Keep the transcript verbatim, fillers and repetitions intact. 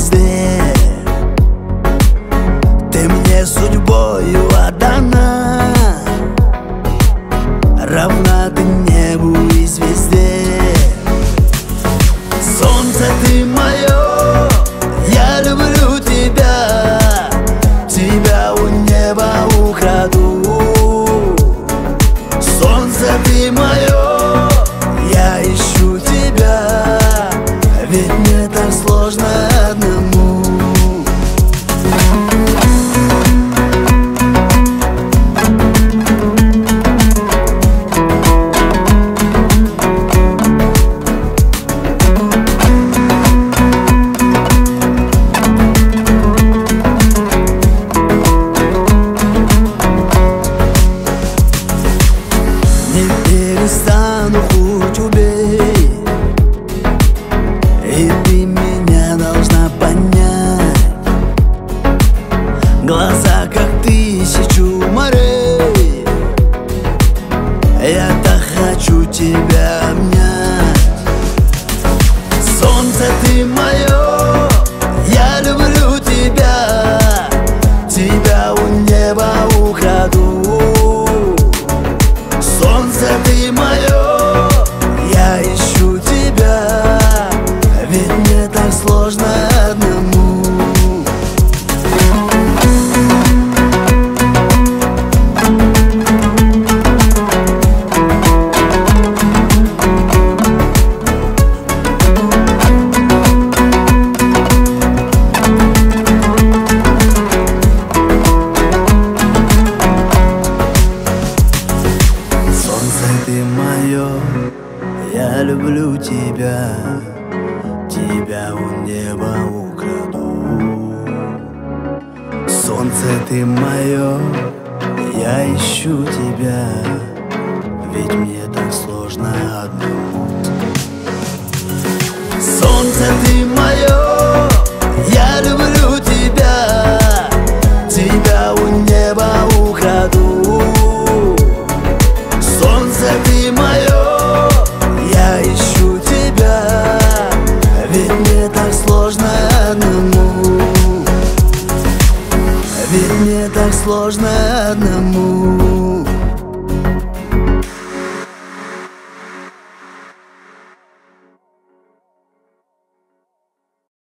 звезде. Ты мне судьбою отдана, равна ты небу и звезде. Солнце ты мое, я люблю тебя, тебя у неба украду. Солнце ты мое, я ищу тебя, ведь мне так сложно одному. Не перестану, хоть убей, и ты меня должна понять. Глаза, как тысячу морей, я так хочу тебя обнять. Солнце ты мое, я люблю тебя, тебя у неба украду. Солнце ты мое, я ищу тебя, ведь мне так сложно одному. Ты мое, я люблю тебя, тебя у неба украду. Солнце ты мое, я ищу тебя, ведь мне так сложно одному. Солнце ты мое, я люблю тебя, тебя у неба украду. Солнце ты мое, я ищу тебя, ведь мне так сложно одному. Ведь мне так сложно одному.